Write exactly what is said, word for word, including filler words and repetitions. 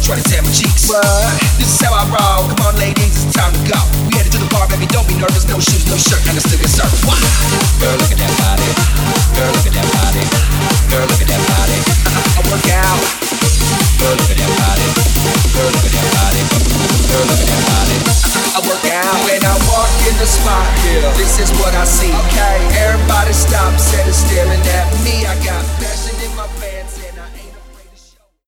try to tan my cheeks. What? This is how I roll. Come on, ladies, it's time to go. We headed to the bar, baby, don't be nervous. No shoes, no shirt, and I still get served. What? Girl, look at that body. Girl, look at that body. Girl, look at that body. I work out. Girl, look at that body. Girl, look at that body. Girl, look at that body. I work out. When I walk in the spot, yeah, this is what I see. Okay, everybody stop, set and staring at me. I got